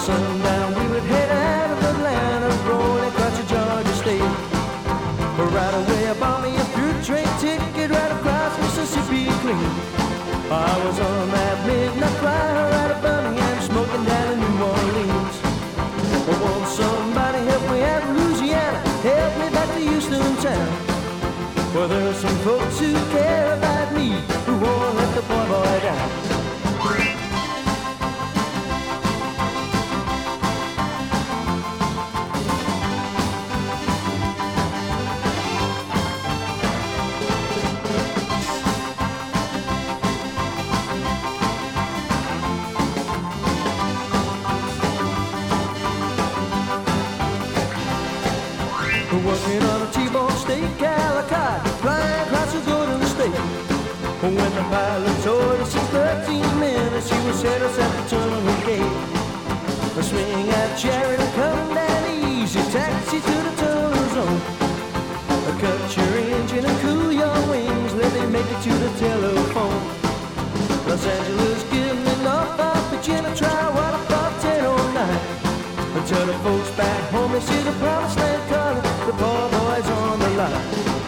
sundown, we would head out of Atlanta, rolling across the Georgia state. Right away, I bought me a through train ticket right across Mississippi clean. I was on that midnight flyer out of Birmingham, smoking down in New Orleans. Won't somebody help me out of Louisiana, help me back to Houston town. Well, there are some folks who care about me, who won't let the poor boy down. Working on a T-bone steak Calicut, flying across the Golden State. When the pilot told us in 13 minutes, he was set us at the terminal gate. Swing that chariot and come down easy, taxi to the tunnel zone. Cut your engine and cool your wings, let me make it to the telephone. Los Angeles, give me Norfolk, Virginia, try what I thought 1009. Until the folks back home, they see the promised land calling, the poor boys on the line.